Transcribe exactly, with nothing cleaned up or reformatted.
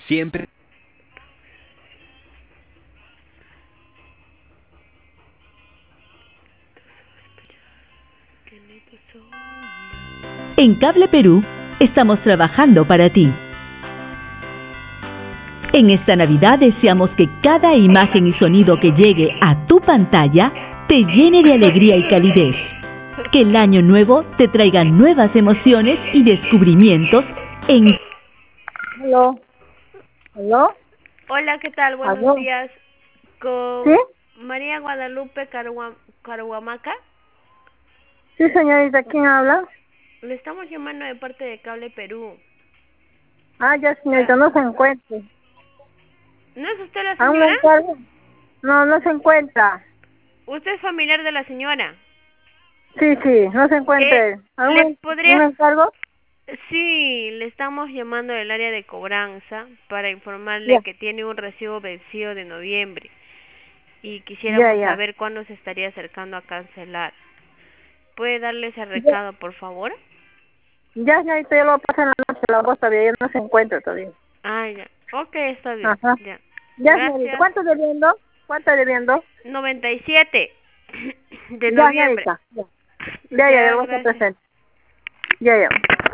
Siempre. En Cable Perú estamos trabajando para ti. En esta Navidad deseamos que cada imagen y sonido que llegue a tu pantalla te llene de alegría y calidez. Que el año nuevo te traiga nuevas emociones y descubrimientos en... ¿Aló? ¿Aló? Hola, ¿qué tal? Buenos ¿Aló? días. Con ¿Sí? María Guadalupe Carua- Caruamaca. Sí, señorita, ¿quién habla? Le estamos llamando de parte de Cable Perú. Ah, ya, señorita, no se encuentra. ¿No es usted la ¿Aún me señora? encargo? No, no se encuentra. ¿Usted es familiar de la señora? Sí, sí, no se encuentra Eh, él. ¿Aún ¿le me, aún me podría...? encargo? Sí, le estamos llamando del área de cobranza para informarle Ya, que tiene un recibo vencido de noviembre y ya, quisiéramos ya. saber cuándo se estaría acercando a cancelar. ¿Puede darle ese Ya, recado, por favor? ya, señorita, yo lo paso en la noche, la voz todavía, ya no se encuentra todavía. Ah, ya. Ok, está bien. Ajá. Ya. Ya, señorita, Gracias. ¿cuánto debiendo? ¿Cuánto debiendo? noventa y siete de Ya, noviembre. señorita, ya. Ya, ya, ya Ya, lo voy a hacer gracias. presente. Ya, ya.